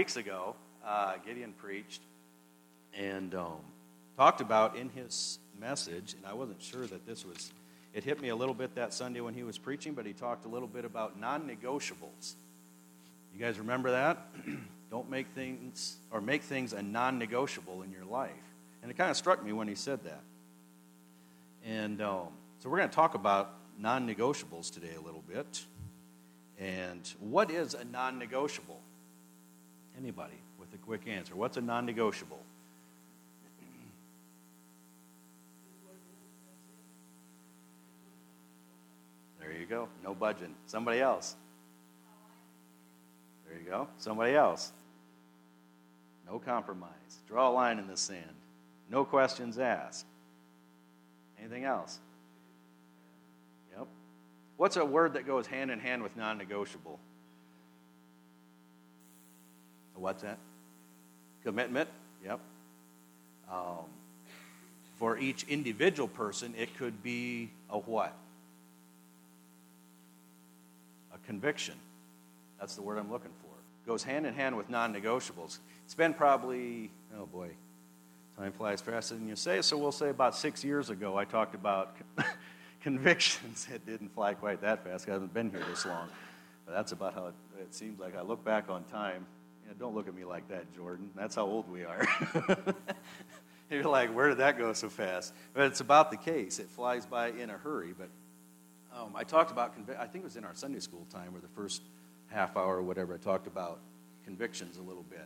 weeks ago, Gideon preached and talked about in his message, and I wasn't sure that it hit me a little bit that Sunday when he was preaching, but he talked a little bit about non-negotiables. You guys remember that? Don't make things a non-negotiable in your life. And it kind of struck me when he said that. And so we're going to talk about non-negotiables today a little bit. And what is a non-negotiable? Anybody with a quick answer. What's a non-negotiable? There you go. No budging. Somebody else. There you go. Somebody else. No compromise. Draw a line in the sand. No questions asked. Anything else? Yep. What's a word that goes hand in hand with non-negotiable? What's that? Commitment. Yep. For each individual person, it could be a what? A conviction. That's the word I'm looking for. Goes hand in hand with non-negotiables. It's been probably, oh boy, time flies faster than you say, so we'll say about 6 years ago I talked about convictions. It didn't fly quite that fast. I haven't been here this long. But that's about how it seems like I look back on time. Don't look at me like that, Jordan. That's how old we are. You're like, where did that go so fast? But it's about the case. It flies by in a hurry. But I talked about, I think it was in our Sunday school time, or the first half hour or whatever, I talked about convictions a little bit.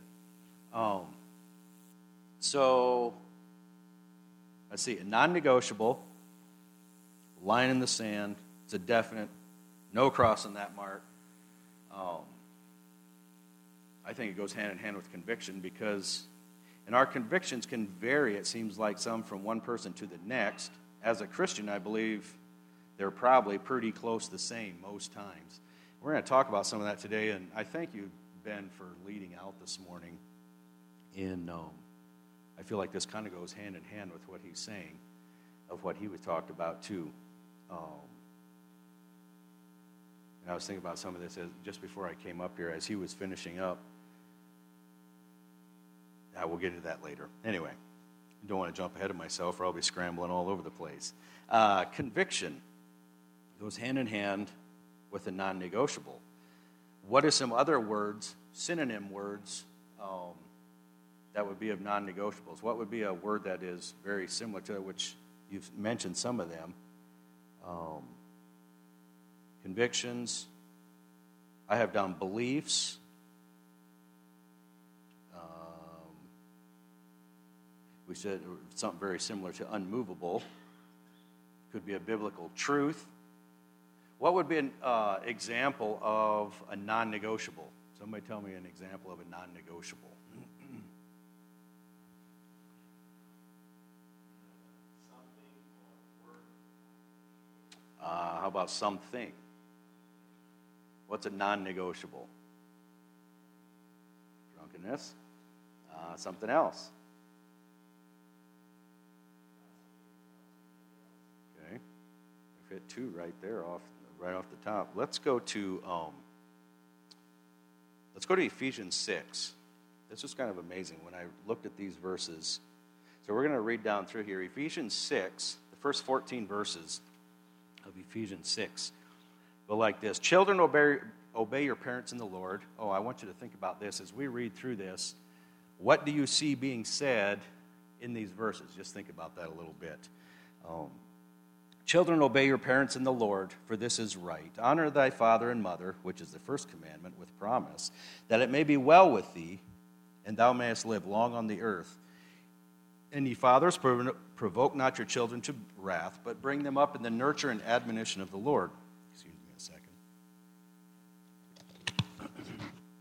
So, let's see, a non-negotiable, line in the sand, it's a definite, no crossing that mark. I think it goes hand in hand with conviction because, and our convictions can vary, it seems like, some from one person to the next. As a Christian, I believe they're probably pretty close the same most times. We're going to talk about some of that today, and I thank you, Ben, for leading out this morning. And I feel like this kind of goes hand in hand with what he's saying, of what he was talked about too. And I was thinking about some of this just before I came up here as he was finishing up. We'll get into that later. Anyway, I don't want to jump ahead of myself or I'll be scrambling all over the place. Conviction goes hand in hand with a non-negotiable. What are some other words, synonym words, that would be of non-negotiables? What would be a word that is very similar to it, which you've mentioned some of them? Convictions. I have down beliefs. We said something very similar to unmovable. Could be a biblical truth. What would be an example of a non-negotiable? Somebody tell me an example of a non-negotiable. How about something? What's a non-negotiable? Drunkenness. Something else. Okay. I fit two right there right off the top. Let's go to Ephesians 6. This was kind of amazing when I looked at these verses. So we're going to read down through here. Ephesians 6, the first 14 verses of Ephesians 6 go like this. Children, obey your parents in the Lord. Oh, I want you to think about this as we read through this. What do you see being said in these verses? Just think about that a little bit. Children, obey your parents in the Lord, for this is right. Honor thy father and mother, which is the first commandment, with promise, that it may be well with thee, and thou mayest live long on the earth. And ye fathers, provoke not your children to wrath, but bring them up in the nurture and admonition of the Lord. Excuse me a second.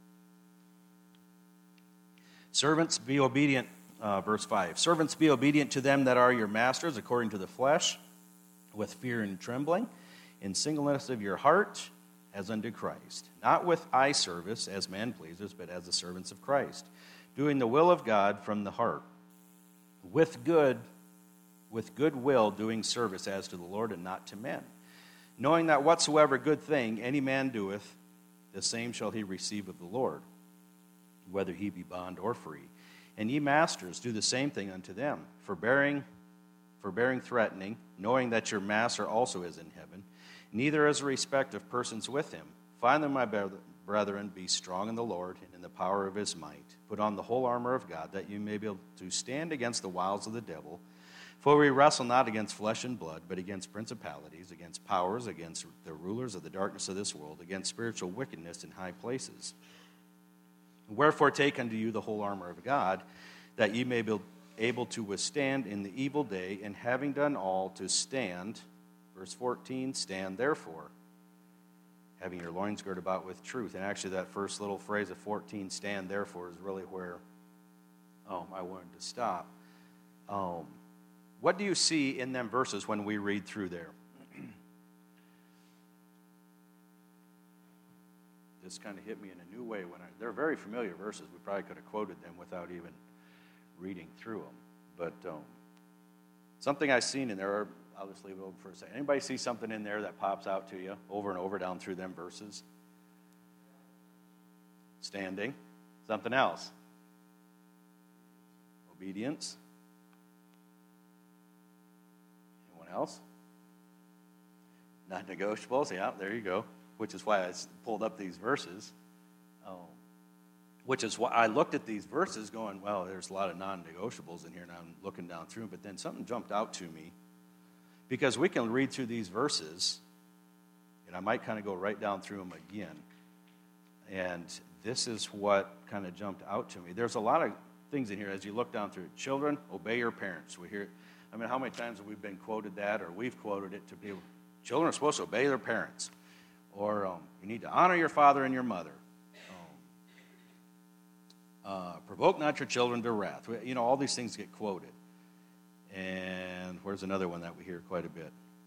Servants, be obedient, verse 5. Servants, be obedient to them that are your masters, according to the flesh, with fear and trembling, in singleness of your heart, as unto Christ, not with eye service as man pleasers, but as the servants of Christ, doing the will of God from the heart, with good will doing service as to the Lord and not to men, knowing that whatsoever good thing any man doeth, the same shall he receive of the Lord, whether he be bond or free. And ye masters, do the same thing unto them, forbearing threatening, knowing that your master also is in heaven, neither as a respect of persons with him. Finally, my brethren, be strong in the Lord and in the power of his might. Put on the whole armor of God, that you may be able to stand against the wiles of the devil. For we wrestle not against flesh and blood, but against principalities, against powers, against the rulers of the darkness of this world, against spiritual wickedness in high places. Wherefore take unto you the whole armor of God, that ye may be able to withstand in the evil day, and having done all, to stand. Verse 14, stand therefore, having your loins girded about with truth. And actually that first little phrase of 14, stand therefore, is really where I wanted to stop. What do you see in them verses when we read through there? This kind of hit me in a new way. They're very familiar verses. We probably could have quoted them without even reading through them. But something I've seen in there, I'll just leave it open for a second. Anybody see something in there that pops out to you over and over down through them verses? Standing. Something else. Obedience. Anyone else? Non-negotiables. Yeah, there you go. Which is why I pulled up these verses. Which is why I looked at these verses going, well, there's a lot of non-negotiables in here, and I'm looking down through them. But then something jumped out to me. Because we can read through these verses, and I might kind of go right down through them again. And this is what kind of jumped out to me. There's a lot of things in here as you look down through it. Children, obey your parents. We hear, how many times have we been quoted that, or we've quoted it to people? Children are supposed to obey their parents. Or you need to honor your father and your mother. Provoke not your children to wrath. All these things get quoted. And where's another one that we hear quite a bit?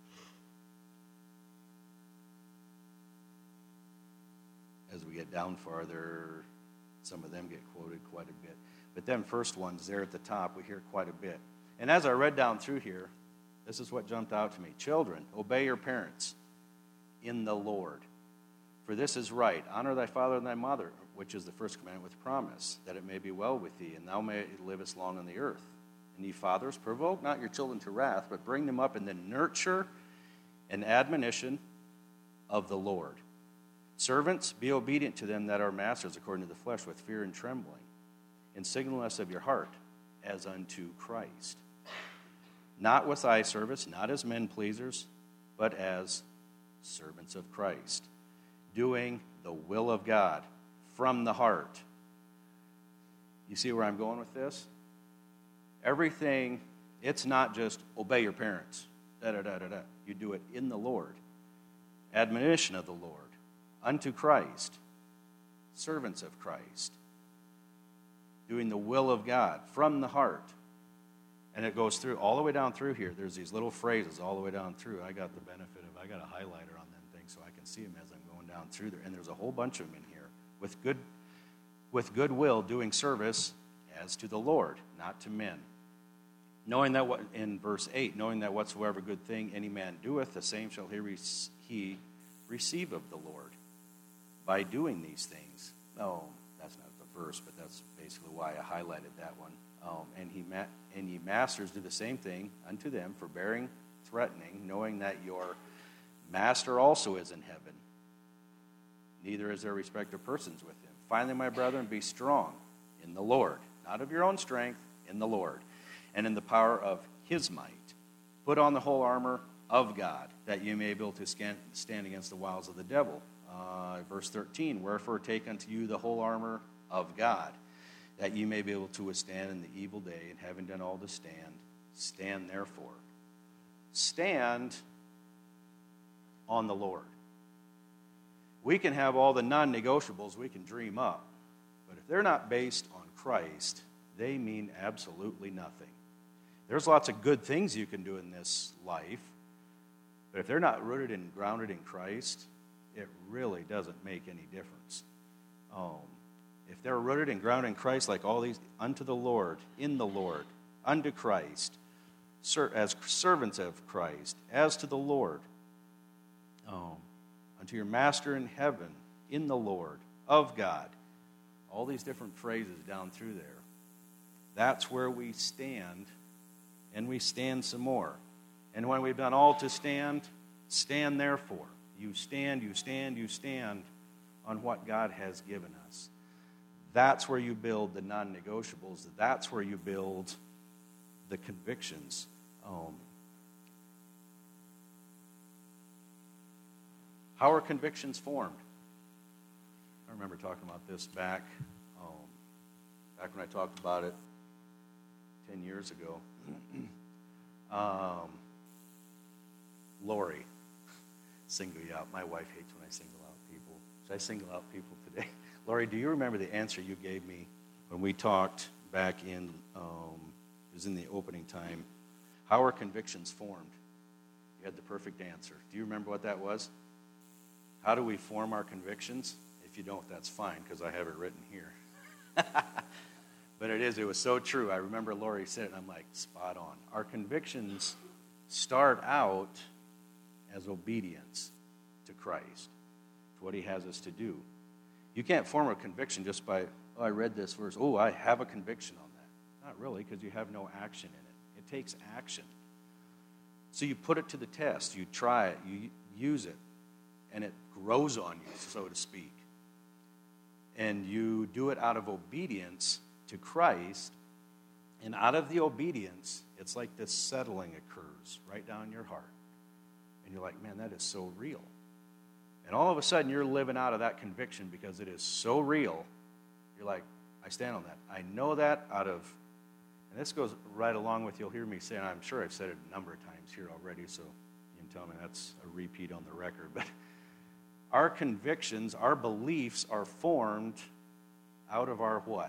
As we get down farther, some of them get quoted quite a bit. But them first ones there at the top, we hear quite a bit. And as I read down through here, this is what jumped out to me. Children, obey your parents in the Lord. For this is right. Honor thy father and thy mother, which is the first commandment with promise, that it may be well with thee, and thou mayest live as long on the earth. And ye fathers, provoke not your children to wrath, but bring them up in the nurture and admonition of the Lord. Servants, be obedient to them that are masters according to the flesh, with fear and trembling, in singleness of your heart, as unto Christ. Not with eye service, not as men pleasers, but as servants of Christ, doing the will of God from the heart. You see where I'm going with this? Everything, it's not just obey your parents. Da-da-da-da-da. You do it in the Lord. Admonition of the Lord. Unto Christ. Servants of Christ. Doing the will of God from the heart. And it goes through, all the way down through here. There's these little phrases all the way down through. I got the benefit of, I got a highlighter on them things so I can see them as I'm going down through there. And there's a whole bunch of them in here. With goodwill, doing service as to the Lord, not to men. Knowing that in verse 8, knowing that whatsoever good thing any man doeth, the same shall he receive of the Lord by doing these things. Oh, that's not the verse, but that's basically why I highlighted that one. And ye masters, do the same thing unto them, forbearing, threatening, knowing that your master also is in heaven. Neither is there respect of persons with him. Finally, my brethren, be strong in the Lord, not of your own strength, in the Lord, and in the power of his might. Put on the whole armor of God, that you may be able to stand against the wiles of the devil. Verse 13, wherefore take unto you the whole armor of God, that you may be able to withstand in the evil day, and having done all to stand therefore. Stand on the Lord. We can have all the non-negotiables we can dream up, but if they're not based on Christ, they mean absolutely nothing. There's lots of good things you can do in this life, but if they're not rooted and grounded in Christ, it really doesn't make any difference. If they're rooted and grounded in Christ, like all these, unto the Lord, in the Lord, unto Christ, as servants of Christ, as to the Lord, unto your master in heaven, in the Lord, of God, all these different phrases down through there. That's where we stand, and we stand some more. And when we've done all to stand, stand therefore. You stand, you stand, you stand on what God has given us. That's where you build the non-negotiables. That's where you build the convictions. How are convictions formed? I remember talking about this back when I talked about it 10 years ago. Lori, single you out. My wife hates when I single out people. Should I single out people today? Lori, do you remember the answer you gave me when we talked back in, it was in the opening time? How are convictions formed? You had the perfect answer. Do you remember what that was? How do we form our convictions? If you don't, that's fine, because I have it written here. But it was so true. I remember Lori said it, and I'm like, spot on. Our convictions start out as obedience to Christ, to what he has us to do. You can't form a conviction just by, I read this verse, I have a conviction on that. Not really, because you have no action in it. It takes action. So you put it to the test. You try it. You use it. And it grows on you, so to speak. And you do it out of obedience to Christ. And out of the obedience, it's like this settling occurs right down in your heart. And you're like, man, that is so real. And all of a sudden, you're living out of that conviction because it is so real. You're like, I stand on that. I know that out of, and this goes right along with, you'll hear me say, and I'm sure I've said it a number of times here already, so you can tell me that's a repeat on the record. But our convictions, our beliefs are formed out of our what?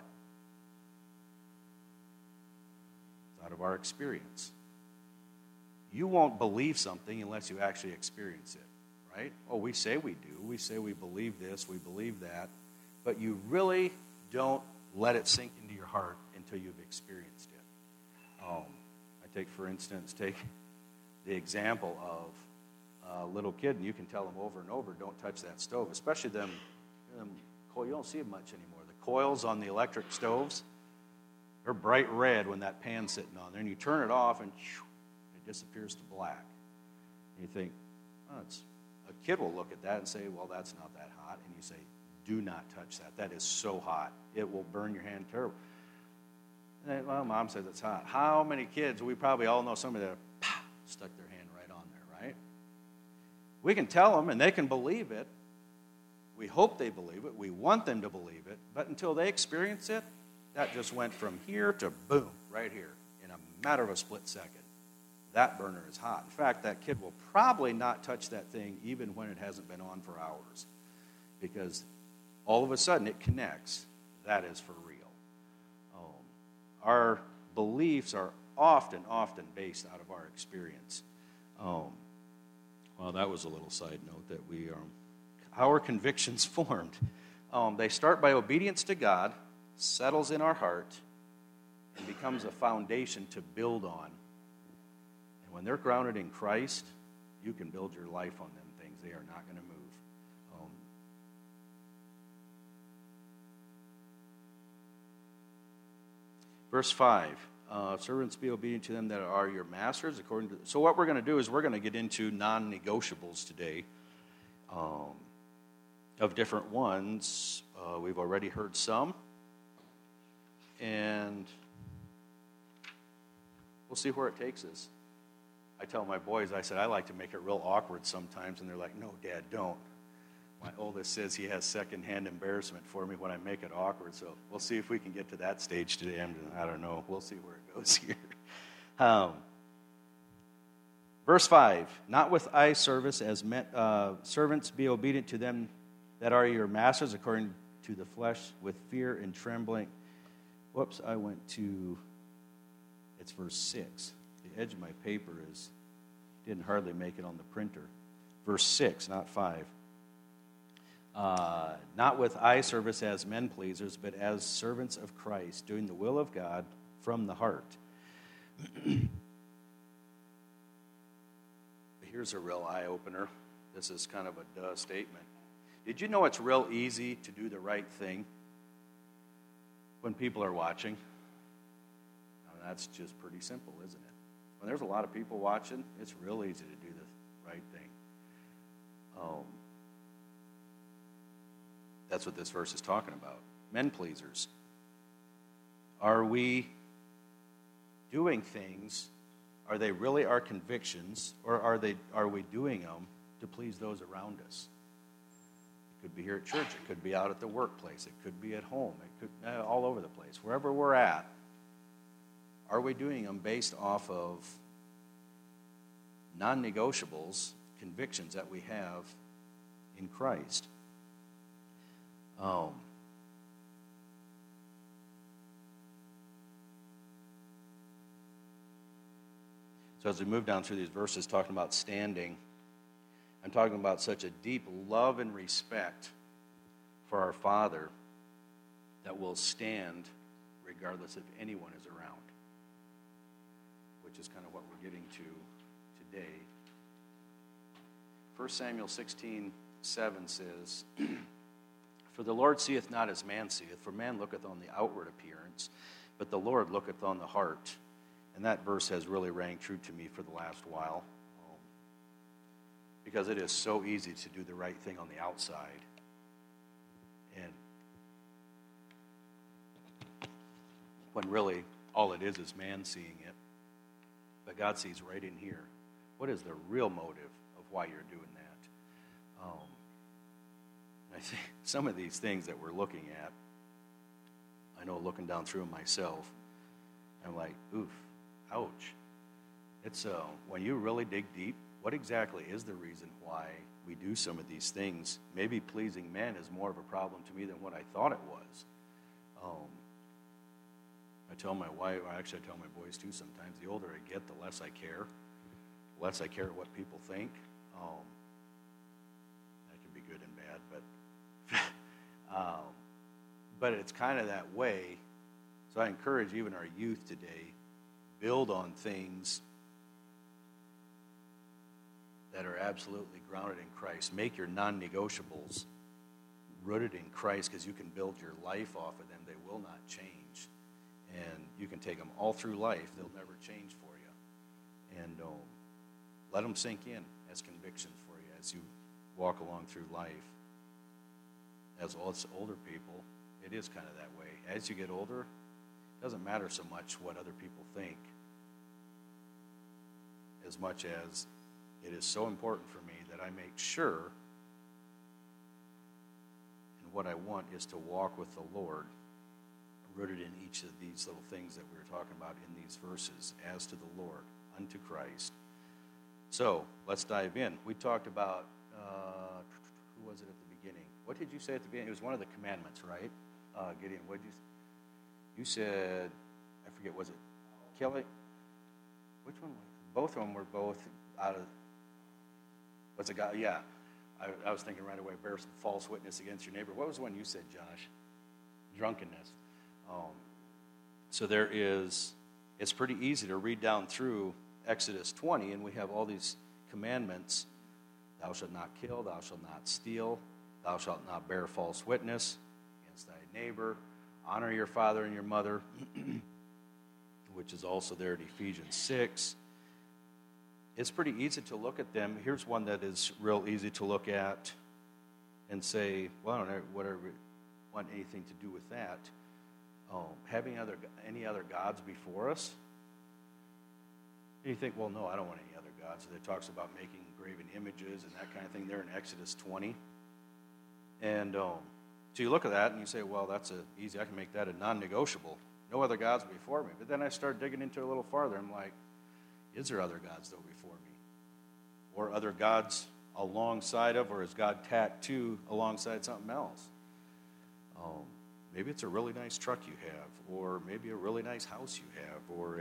Out of our experience. You won't believe something unless you actually experience it, right? We say we do. We say we believe this, we believe that, but you really don't let it sink into your heart until you've experienced it. I take, for instance, the example of a little kid, and you can tell them over and over, don't touch that stove, especially them you don't see them much anymore. The coils on the electric stoves, they're bright red when that pan's sitting on there, and you turn it off, and it disappears to black. And you think, a kid will look at that and say, well, that's not that hot. And you say, do not touch that. That is so hot. It will burn your hand terrible. And then, well, Mom says it's hot. How many kids, we probably all know somebody that stuck their hand right on there, right? We can tell them, and they can believe it. We hope they believe it. We want them to believe it. But until they experience it, that just went from here to boom, right here, in a matter of a split second. That burner is hot. In fact, that kid will probably not touch that thing even when it hasn't been on for hours, because all of a sudden it connects. That is for real. Our beliefs are often based out of our experience. Well, that was a little side note that how are convictions formed? They start by obedience to God, settles in our heart, and becomes a foundation to build on. And when they're grounded in Christ, you can build your life on them things. They are not going to move. Verse 5, servants, be obedient to them that are your masters. So what we're going to do is we're going to get into non-negotiables today, of different ones. We've already heard some. And we'll see where it takes us. I tell my boys, I said, I like to make it real awkward sometimes, and they're like, no, Dad, don't. My oldest says he has secondhand embarrassment for me when I make it awkward, so we'll see if we can get to that stage today. I don't know. We'll see where it goes here. Verse 5, not with eye service as servants, be obedient to them that are your masters according to the flesh, with fear and trembling. Whoops, I went to, it's verse 6. The edge of my paper didn't hardly make it on the printer. Verse 6, not 5. Not with eye service as men pleasers, but as servants of Christ, doing the will of God from the heart. Here's a real eye-opener. This is kind of a duh statement. Did you know it's real easy to do the right thing? when people are watching. Now, that's just pretty simple, isn't it? When there's a lot of people watching, it's real easy to do the right thing. That's what this verse is talking about. Men pleasers. Are we doing things? Are they really our convictions, or are we doing them to please those around us? It could be here at church. It could be out at the workplace. It could be at home. It could all over the place. Wherever we're at, are we doing them based off of non-negotiables, convictions that we have in Christ? So as we move down through these verses talking about standing, I'm talking about such a deep love and respect for our Father that will stand regardless if anyone is around, which is kind of what we're getting to today. 1 Samuel 16:7 says, For the Lord seeth not as man seeth, for man looketh on the outward appearance, but the Lord looketh on the heart. And that verse has really rang true to me for the last while, because it is so easy to do the right thing on the outside. And when really all it is man seeing it. But God sees right in here. What is the real motive of why you're doing that? I think some of these things that we're looking at, I know looking down through them myself, I'm like, oof, ouch. It's when you really dig deep, what exactly is the reason why we do some of these things? Maybe pleasing men is more of a problem to me than what I thought it was. I tell my wife, actually I tell my boys too sometimes, the older I get, the less I care. The less I care what people think. That can be good and bad, but it's kind of that way. So I encourage even our youth today, build on things that are absolutely grounded in Christ. Make your non-negotiables rooted in Christ, because you can build your life off of them. They will not change. And you can take them all through life. They'll never change for you. And let them sink in as convictions for you as you walk along through life. As older people, it is kind of that way. As you get older, it doesn't matter so much what other people think, as much as it is so important for me that I make sure, and what I want is to walk with the Lord, rooted in each of these little things that we were talking about in these verses, as to the Lord, unto Christ. So, let's dive in. We talked about, who was it at the beginning? What did you say at the beginning? It was one of the commandments, right? Gideon, what did you said, I forget, was it Kelly? Which one was it? Both of them were both out of, what's it got? Yeah. I was thinking right away, bear false witness against your neighbor. What was the one you said, Josh? Drunkenness. So there is, it's pretty easy to read down through Exodus 20, and we have all these commandments. Thou shalt not kill, thou shalt not steal, thou shalt not bear false witness against thy neighbor, honor your father and your mother, which is also there in Ephesians 6. It's pretty easy to look at them. Here's one that is real easy to look at and say, well, I don't want anything to do with that. Having any other gods before us? And you think, well, no, I don't want any other gods. It talks about making graven images and that kind of thing there in Exodus 20. And so you look at that and you say, well, that's easy. I can make that a non-negotiable. No other gods before me. But then I start digging into it a little farther. I'm like, is there other gods, though, before me? Or other gods alongside of, or is God tacked to alongside something else? Maybe it's a really nice truck you have, or maybe a really nice house you have, or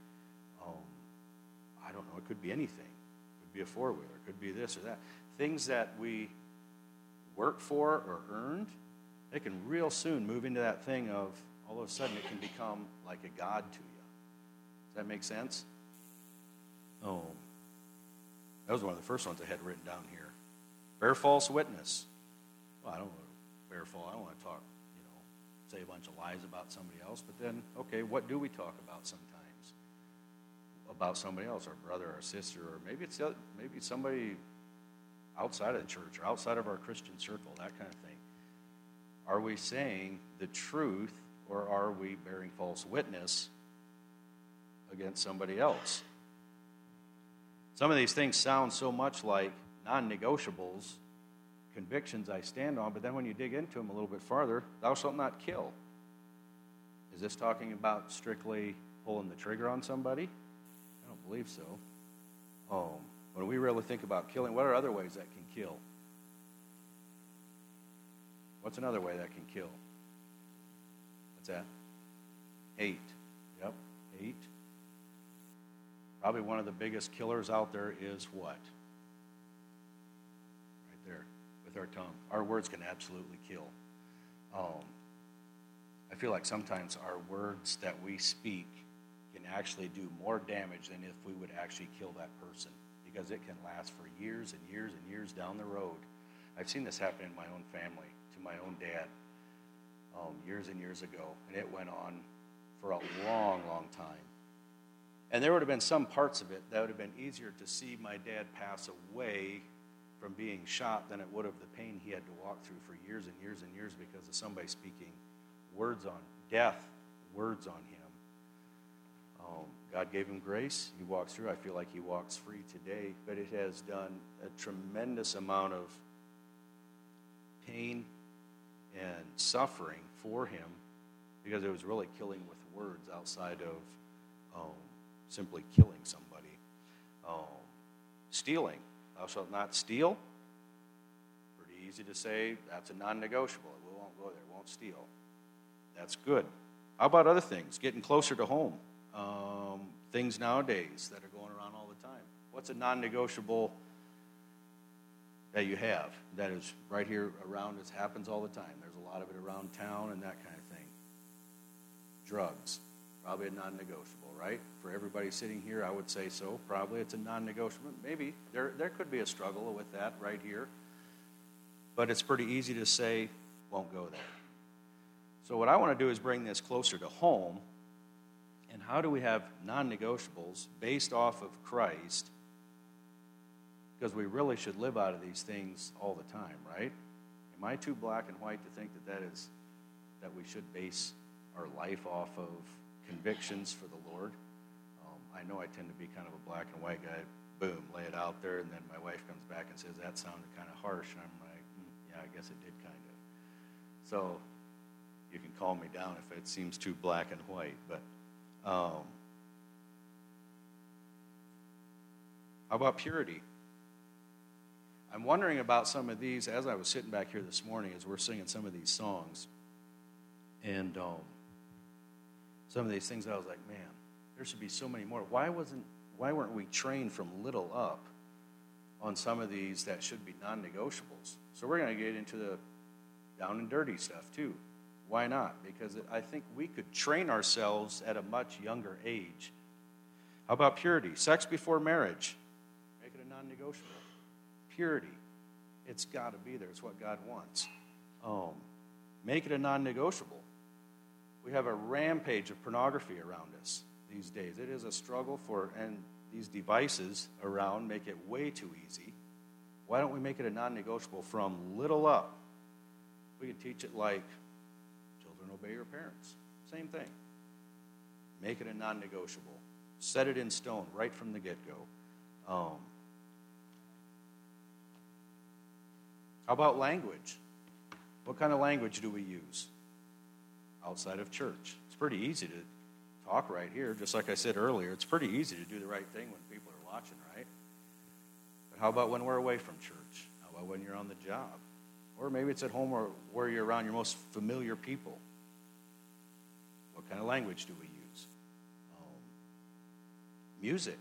I don't know, it could be anything. It could be a four-wheeler, it could be this or that. Things that we work for or earned, they can real soon move into that thing of, all of a sudden it can become like a god to you. Does that make sense? Oh, that was one of the first ones I had written down here. Bear false witness. Well, I don't want to bear false. I don't want to talk, say a bunch of lies about somebody else, but then, okay, what do we talk about sometimes? About somebody else, our brother, our sister, or maybe it's somebody outside of the church or outside of our Christian circle, that kind of thing. Are we saying the truth, or are we bearing false witness against somebody else? Some of these things sound so much like non-negotiables, convictions I stand on, but then when you dig into them a little bit farther, thou shalt not kill. Is this talking about strictly pulling the trigger on somebody? I don't believe so. When we really think about killing, what are other ways that can kill? What's another way that can kill? What's that? Hate. Yep, hate. Probably one of the biggest killers out there is what? Right there, with our tongue. Our words can absolutely kill. I feel like sometimes our words that we speak can actually do more damage than if we would actually kill that person, because it can last for years and years and years down the road. I've seen this happen in my own family, to my own dad, years and years ago, and it went on for a long, long time. And there would have been some parts of it that would have been easier to see my dad pass away from being shot than it would have the pain he had to walk through for years and years and years because of somebody speaking words on death, words on him. God gave him grace. He walks through. I feel like he walks free today, but it has done a tremendous amount of pain and suffering for him because it was really killing with words outside of simply killing somebody. Stealing. Thou shalt not steal. Pretty easy to say that's a non-negotiable. We won't go there. We won't steal. That's good. How about other things? Getting closer to home. Things nowadays that are going around all the time. What's a non-negotiable that you have that is right here around us, happens all the time? There's a lot of it around town and that kind of thing. Drugs. Probably a non-negotiable, right? For everybody sitting here, I would say so. Probably it's a non-negotiable. Maybe there could be a struggle with that right here. But it's pretty easy to say, won't go there. So what I want to do is bring this closer to home. And how do we have non-negotiables based off of Christ? Because we really should live out of these things all the time, right? Am I too black and white to think that we should base our life off of convictions for the Lord? I know I tend to be kind of a black and white guy. Boom, lay it out there, and then my wife comes back and says, that sounded kind of harsh. And I'm like, yeah, I guess it did kind of. So you can calm me down if it seems too black and white. But how about purity? I'm wondering about some of these as I was sitting back here this morning as we're singing some of these songs. And some of these things I was like, man, there should be so many more. Why weren't we trained from little up on some of these that should be non-negotiables? So we're going to get into the down and dirty stuff too. Why not? Because I think we could train ourselves at a much younger age. How about purity? Sex before marriage. Make it a non-negotiable. Purity. It's got to be there. It's what God wants. Make it a non-negotiable. We have a rampage of pornography around us these days. It is a struggle and these devices around make it way too easy. Why don't we make it a non-negotiable from little up? We can teach it like children obey your parents. Same thing. Make it a non-negotiable. Set it in stone right from the get-go. How about language? What kind of language do we use outside of church? It's pretty easy to talk right here. Just like I said earlier, it's pretty easy to do the right thing when people are watching, right? But how about when we're away from church? How about when you're on the job? Or maybe it's at home or where you're around your most familiar people. What kind of language do we use? Music.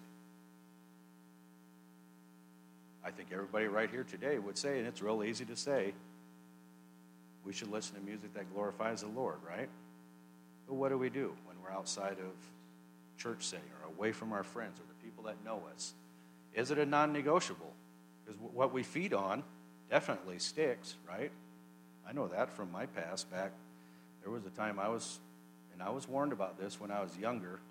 I think everybody right here today would say, and it's real easy to say, we should listen to music that glorifies the Lord, right? But what do we do when we're outside of church setting or away from our friends or the people that know us? Is it a non-negotiable? Because what we feed on definitely sticks, right? I know that from my past back There was a time I was warned about this when I was younger,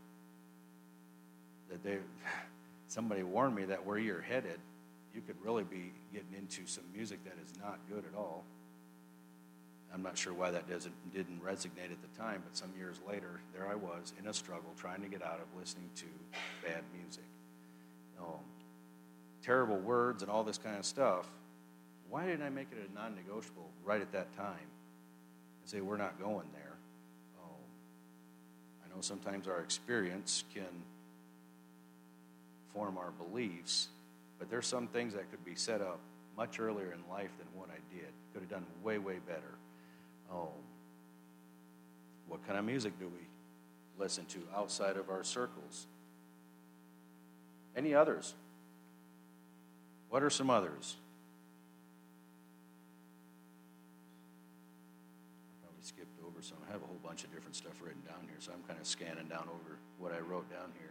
that somebody warned me that where you're headed, you could really be getting into some music that is not good at all. I'm not sure why that didn't resonate at the time, but some years later, there I was in a struggle trying to get out of listening to bad music. Terrible words and all this kind of stuff. Why didn't I make it a non-negotiable right at that time and say we're not going there? I know sometimes our experience can form our beliefs, but there's some things that could be set up much earlier in life than what I did. Could have done way, way better. What kind of music do we listen to outside of our circles? Any others? What are some others? I probably skipped over some. I have a whole bunch of different stuff written down here, so I'm kind of scanning down over what I wrote down here.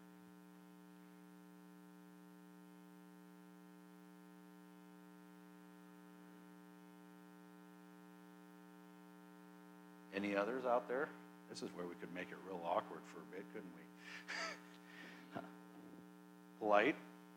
Any others out there? This is where we could make it real awkward for a bit, couldn't we? Polite.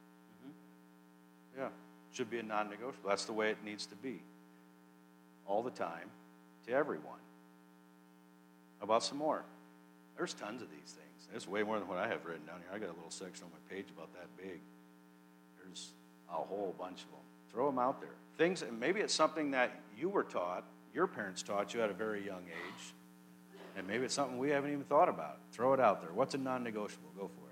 Yeah, should be a non-negotiable. That's the way it needs to be. All the time, to everyone. How about some more? There's tons of these things. There's way more than what I have written down here. I got a little section on my page about that big. There's a whole bunch of them. Throw them out there. Things, and maybe it's something that you were taught, your parents taught you at a very young age, and maybe it's something we haven't even thought about. Throw it out there. What's a non-negotiable? Go for it.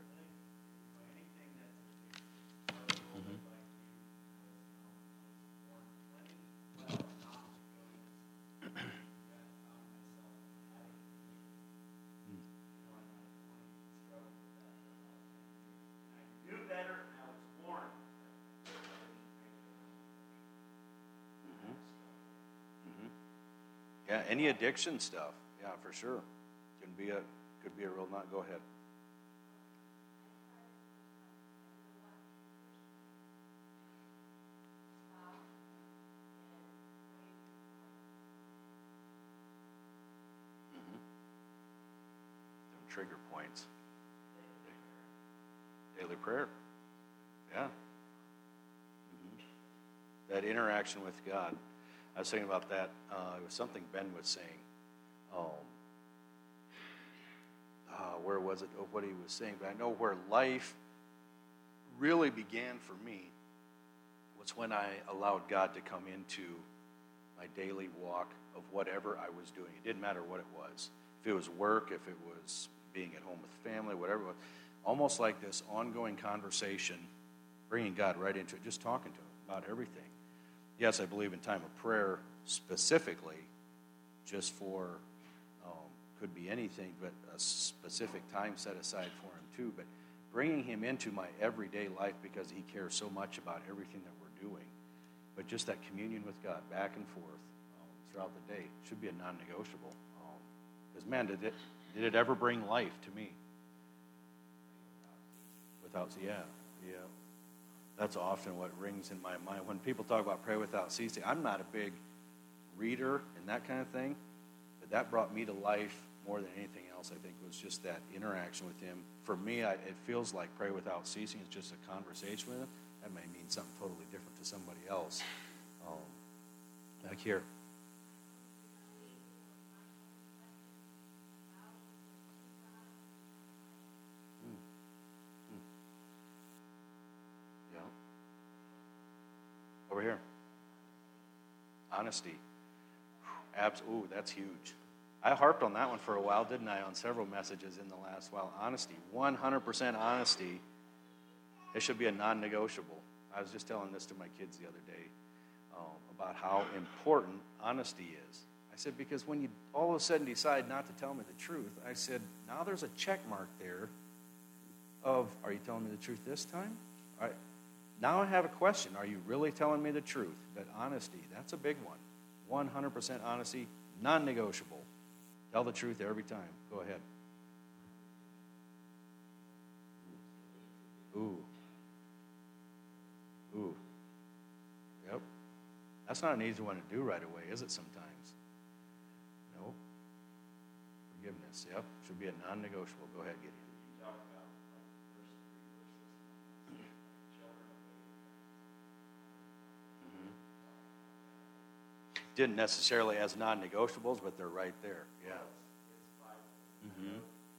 Yeah, any addiction stuff. Yeah, for sure. Could be a real not. Go ahead. Them trigger points. Daily prayer. Yeah. That interaction with God. I was thinking about that. It was something Ben was saying. Where was it? What he was saying. But I know where life really began for me was when I allowed God to come into my daily walk of whatever I was doing. It didn't matter what it was. If it was work, if it was being at home with family, whatever it was. Almost like this ongoing conversation, bringing God right into it, just talking to him about everything. Yes, I believe in time of prayer specifically, just for, could be anything, but a specific time set aside for him too. But bringing him into my everyday life because he cares so much about everything that we're doing. But just that communion with God back and forth throughout the day should be a non-negotiable. Because man, did it ever bring life to me? Yeah. That's often what rings in my mind. When people talk about pray without ceasing, I'm not a big reader and that kind of thing, but that brought me to life more than anything else, I think, was just that interaction with him. For me, it feels like pray without ceasing is just a conversation with him. That may mean something totally different to somebody else. Back here. Over here. Honesty. Ooh, that's huge. I harped on that one for a while, didn't I, on several messages in the last while. Honesty. 100% honesty. It should be a non-negotiable. I was just telling this to my kids the other day about how important honesty is. I said, because when you all of a sudden decide not to tell me the truth, I said, now there's a check mark there of, are you telling me the truth this time? All right. Now I have a question. Are you really telling me the truth? But honesty, that's a big one. 100% honesty, non-negotiable. Tell the truth every time. Go ahead. Ooh. Yep. That's not an easy one to do right away, is it sometimes? No. Yes, yep, should be a non-negotiable. Go ahead, Gideon. Didn't necessarily as non-negotiables, but they're right there. Yeah. Mm-hmm.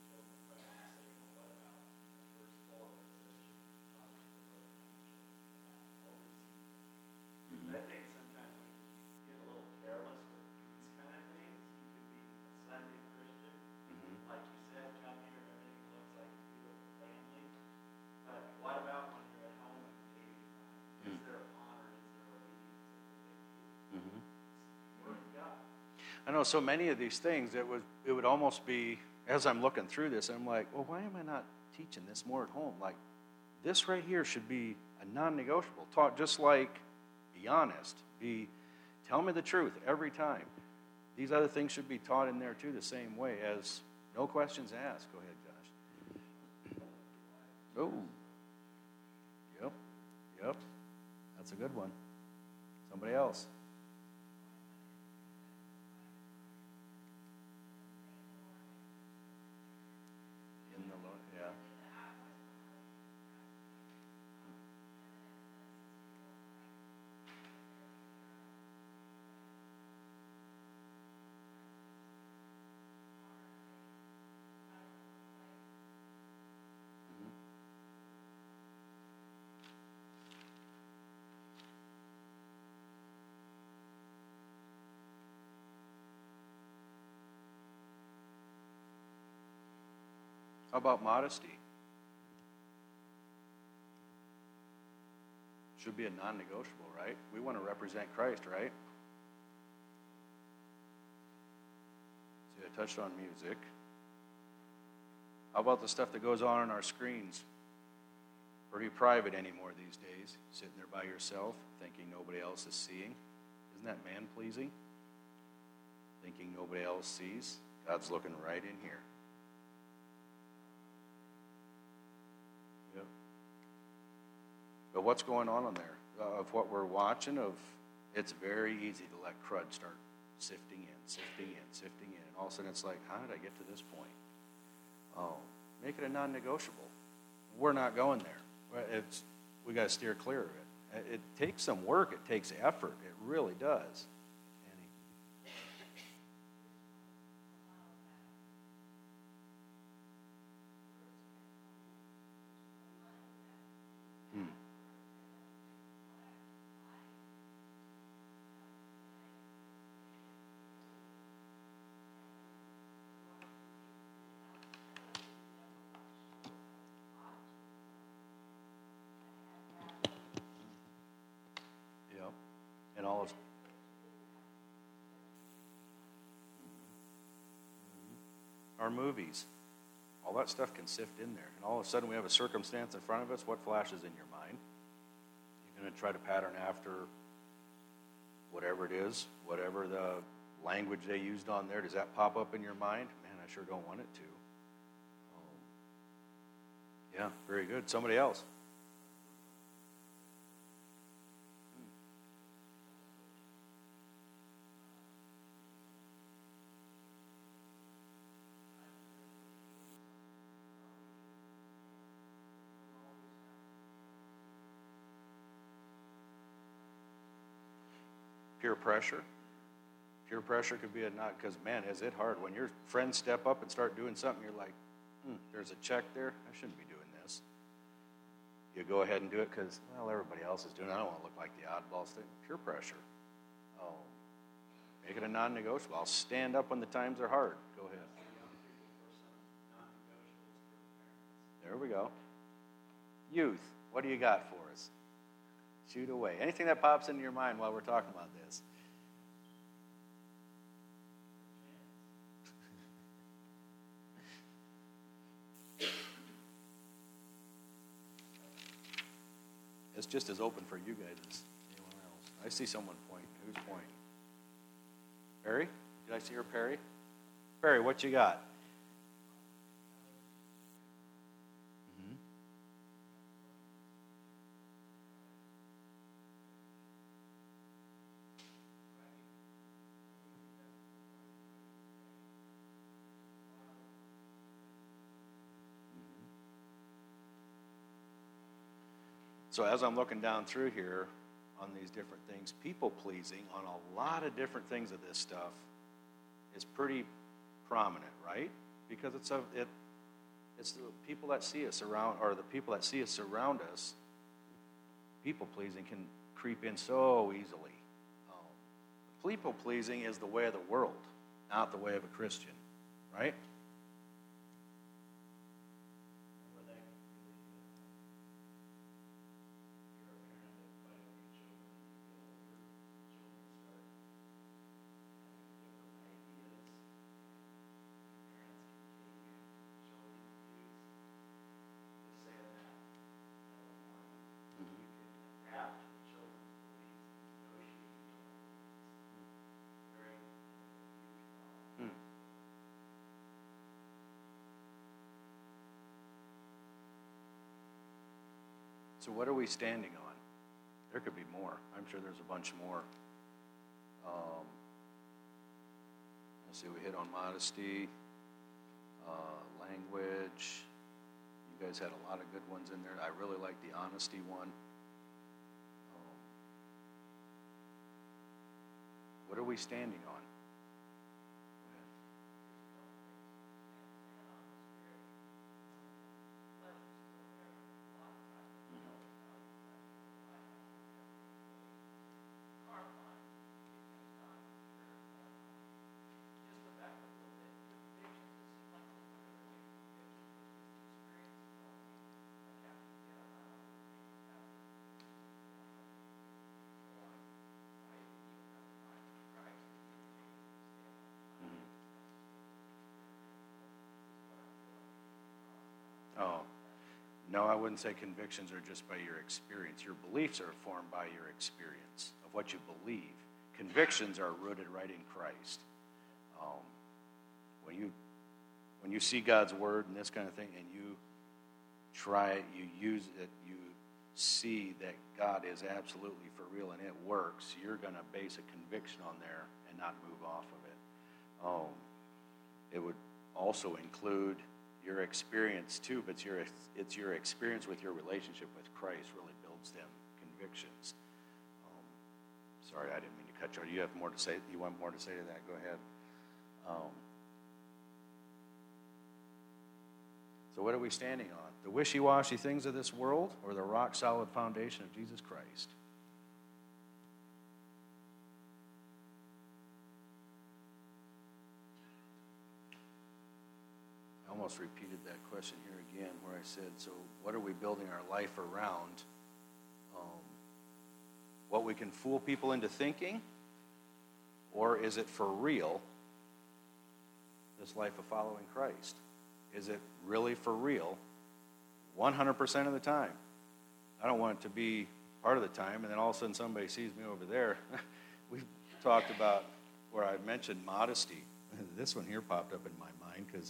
I think sometimes we get a little careless with these kind of things. You could be a Sunday Christian, like you said, come here, everything looks like a beautiful family. But what about when you're at home and daily time? Is there honor? Is there obedience? Mm-hmm. Word of God. I know so many of these things, it would almost be, as I'm looking through this, I'm like, well, why am I not teaching this more at home? Like, this right here should be a non-negotiable. Taught just like, be honest. Tell me the truth every time. These other things should be taught in there too, the same way as no questions asked. Go ahead, Josh. Oh. Yep. That's a good one. Somebody else. In the Lord, yeah. How about modesty? Should be a non-negotiable, right? We want to represent Christ, right? See, I touched on music. How about the stuff that goes on our screens? Pretty private anymore these days. Sitting there by yourself, thinking nobody else is seeing. Isn't that man-pleasing? Thinking nobody else sees. God's looking right in here. Yep. But what's going on there? Of what we're watching, it's very easy to let crud start sifting in. And all of a sudden it's like, how did I get to this point? Oh, make it a non-negotiable. We're not going there. We got to steer clear of it. It takes some work. It takes effort. It really does. Annie? Yep. And all of our movies, all that stuff can sift in there. And all of a sudden we have a circumstance in front of us. What flashes in your mind? You're going to try to pattern after whatever it is, whatever the language they used on there. Does that pop up in your mind? Man, I sure don't want it to. Yeah, very good. Somebody else. Peer pressure. Peer pressure could be a not, because man, is it hard when your friends step up and start doing something. You're like, there's a check there. I shouldn't be doing this. You go ahead and do it because, well, everybody else is doing it. I don't want to look like the oddball. Peer pressure. Oh, make it a non-negotiable. I'll stand up when the times are hard. Go ahead. There we go. Youth, what do you got for us? Shoot away. Anything that pops into your mind while we're talking about this. It's just as open for you guys as anyone else. I see someone point. Who's pointing? Perry? Did I see her, Perry? Perry, what you got? So as I'm looking down through here on these different things, people-pleasing on a lot of different things of this stuff is pretty prominent, right? Because it's the people that see us around, or the people that see us around us. People-pleasing can creep in so easily. People-pleasing is the way of the world, not the way of a Christian, right? So what are we standing on? There could be more. I'm sure there's a bunch more. Let's see, we hit on modesty, language. You guys had a lot of good ones in there. I really like the honesty one. What are we standing on? Oh, no, I wouldn't say convictions are just by your experience. Your beliefs are formed by your experience of what you believe. Convictions are rooted right in Christ. When you see God's word and this kind of thing, and you try it, you use it, you see that God is absolutely for real and it works, you're going to base a conviction on there and not move off of it. It would also include your experience too, but it's your experience with your relationship with Christ really builds them convictions. Sorry, I didn't mean to cut you off. You have more to say? You want more to say to that? Go ahead. So what are we standing on? The wishy-washy things of this world, or the rock-solid foundation of Jesus Christ? I almost repeated that question here again, where I said, so what are we building our life around? What we can fool people into thinking? Or is it for real, this life of following Christ? Is it really for real 100% of the time? I don't want it to be part of the time, and then all of a sudden somebody sees me over there. We've talked about where I mentioned modesty. This one here popped up in my mind because,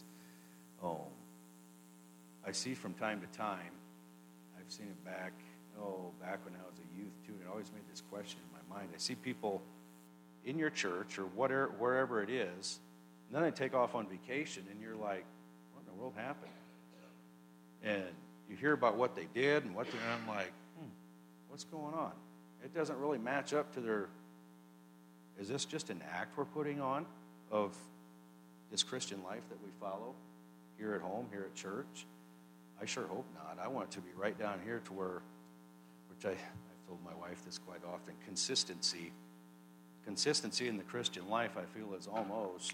I see from time to time, I've seen it back when I was a youth too, and it always made this question in my mind. I see people in your church or wherever it is, and then they take off on vacation, and you're like, what in the world happened? And you hear about what they did and and I'm like, what's going on? It doesn't really match up to their, is this just an act we're putting on of this Christian life that we follow here at home, here at church? I sure hope not. I want it to be right down here to where, which I've told my wife this quite often, consistency in the Christian life, I feel, is almost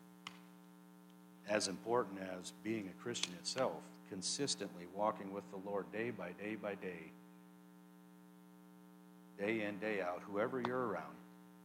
as important as being a Christian itself. Consistently walking with the Lord day by day by day, day in, day out, whoever you're around,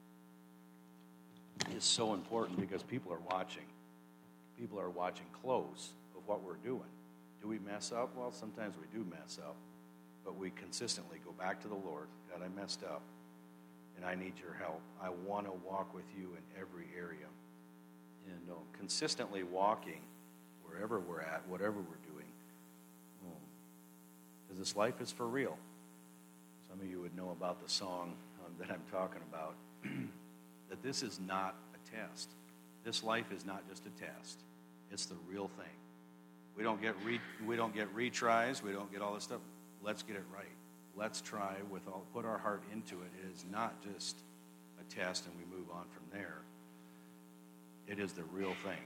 is so important because people are watching. People are watching close of what we're doing. Do we mess up? Well, sometimes we do mess up, but we consistently go back to the Lord. God, I messed up, and I need your help. I want to walk with you in every area. And consistently walking wherever we're at, whatever we're doing, because this life is for real. Some of you would know about the song that I'm talking about, that this is not a test. This life is not just a test. It's the real thing. We don't get retries. We don't get all this stuff. Let's get it right. let's try put our heart into it. It is not just a test and we move on from there. It is the real thing.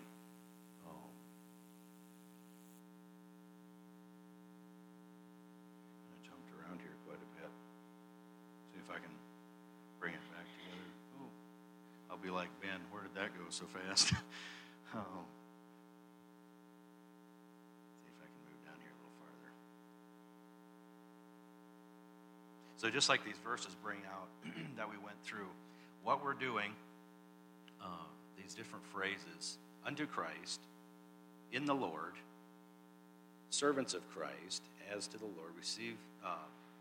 I jumped around here quite a bit. See if I can bring it back together. Oh, I'll be like, Ben, where did that go so fast? See if I can move down here a little farther. So just like these verses bring out that we went through, what we're doing, these different phrases, unto Christ, in the Lord, servants of Christ, as to the Lord, receive, I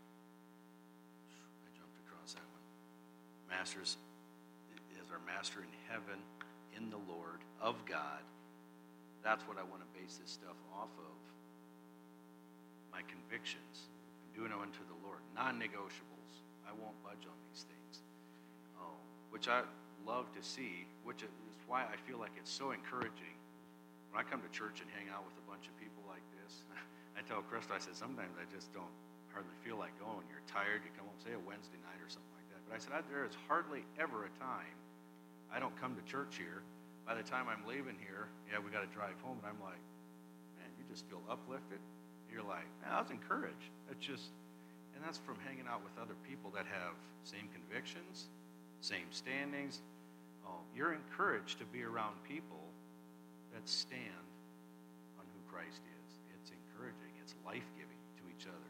jumped across that one, masters, as our master in heaven, in the Lord, of God. That's what I want to base this stuff off of. My convictions. I'm doing it unto the Lord. Non-negotiables. I won't budge on these things. Which I love to see, which is why I feel like it's so encouraging. When I come to church and hang out with a bunch of people like this, I tell Krista, I said, sometimes I just don't hardly feel like going. You're tired, you come home, say a Wednesday night or something like that. But I said, there is hardly ever a time I don't come to church here. By the time I'm leaving here, we got to drive home, and I'm like, man, you just feel uplifted. You're like, man, I was encouraged. And that's from hanging out with other people that have same convictions, same standings. You're encouraged to be around people that stand on who Christ is. It's encouraging. It's life-giving to each other.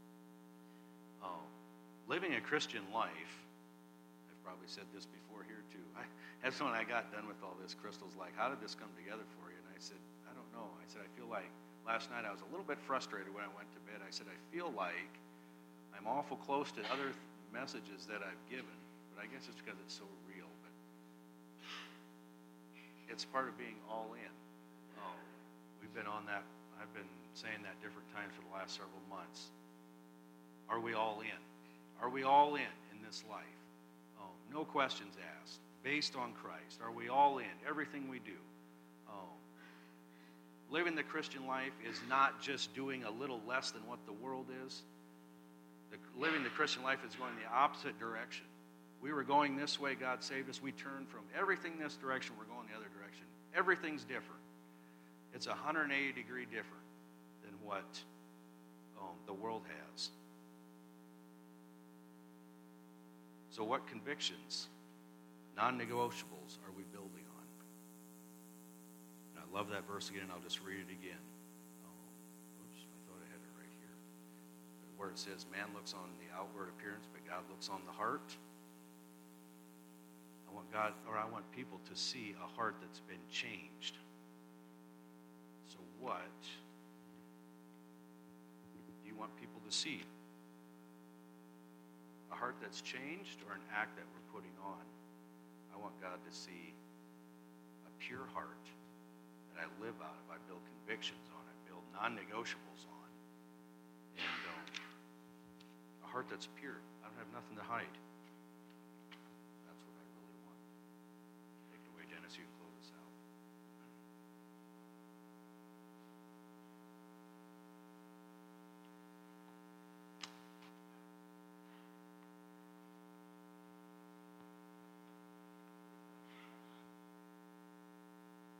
Living a Christian life, I've probably said this before here too. That's when I got done with all this. Crystal's like, how did this come together for you? And I said, I don't know. I said, I feel like last night I was a little bit frustrated when I went to bed. I said, I feel like I'm awful close to other messages that I've given, but I guess it's because it's so real. But it's part of being all in. We've been on that. I've been saying that different times for the last several months. Are we all in? Are we all in this life? No questions asked. Based on Christ. Are we all in? Everything we do. Living the Christian life is not just doing a little less than what the world is. Living the Christian life is going the opposite direction. We were going this way, God saved us. We turned from everything this direction, we're going the other direction. Everything's different. It's 180 degree different than what the world has. So what convictions, non-negotiables, are we building on? And I love that verse again, and I'll just read it again. Oops, I thought I had it right here. Where it says, man looks on the outward appearance, but God looks on the heart. I want people to see a heart that's been changed. So what do you want people to see? A heart that's changed or an act that we're putting on? I want God to see a pure heart that I live out of. I build convictions on. I build non-negotiables on. And a heart that's pure. I don't have nothing to hide.